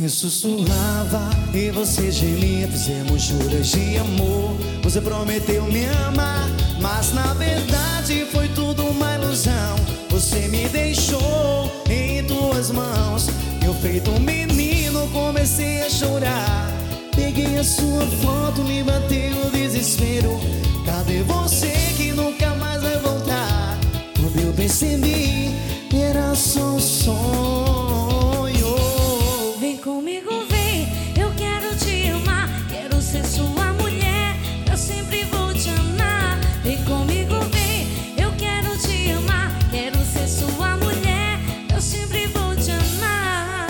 Eu sussurrava e você gemia. Fizemos juras de amor. Você prometeu me amar, mas na verdade foi tudo uma ilusão. Você me deixou em tuas mãos. Eu feito um menino comecei a chorar. Peguei a sua foto, me bateu o desespero. Cadê você que nunca mais vai voltar? Quando eu percebi, era só um sonho. Vem comigo, vem, eu quero te amar. Quero ser sua mulher, eu sempre vou te amar. Vem comigo, vem, eu quero te amar. Quero ser sua mulher, eu sempre vou te amar.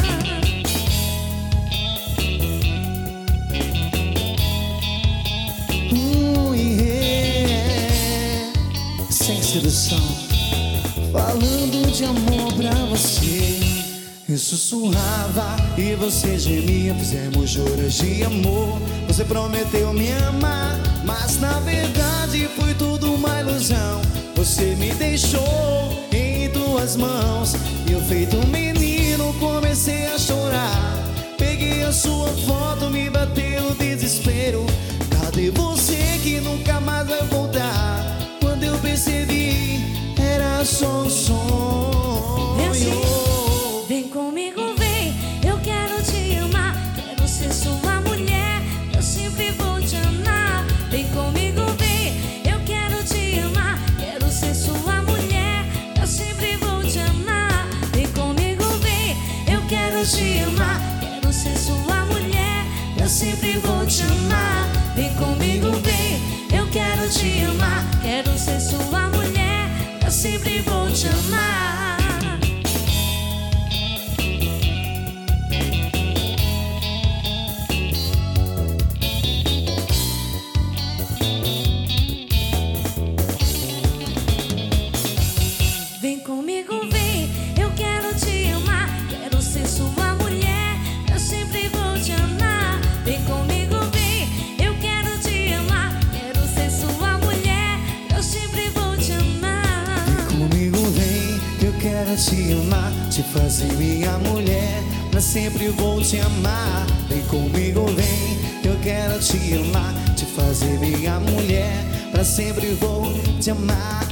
Yeah. Sem sedução, falando de amor pra você. Eu sussurrava e você gemia. Fizemos juras de amor. Você prometeu me amar, mas na verdade foi tudo uma ilusão. Você me deixou em tuas mãos. E eu feito um menino comecei a chorar. Peguei a sua foto, me bateu o desespero. Cadê você que nunca mais vai voltar? Quando eu percebi, era só um sonho. Vem comigo, vem, eu quero te amar. Quero ser sua mulher, eu sempre vou te amar. Vem comigo, vem, eu quero te amar. Quero ser sua mulher, eu sempre vou te amar. Vem comigo, vem, eu quero te amar. Quero ser sua mulher, eu sempre vou te amar. Vem comigo, vem, eu quero te amar. Quero ser sua mulher, eu sempre vou te amar. Vem comigo, vem, eu quero te amar. Quero ser sua mulher, eu sempre vou te amar. Vem comigo, vem, eu quero te amar. Quero ser sua mulher, eu sempre vou te amar. Vem comigo, vem, eu quero te amar. Te fazer minha mulher, pra sempre vou te amar. Vem comigo, vem, eu quero te amar. Te fazer minha mulher, pra sempre vou te amar.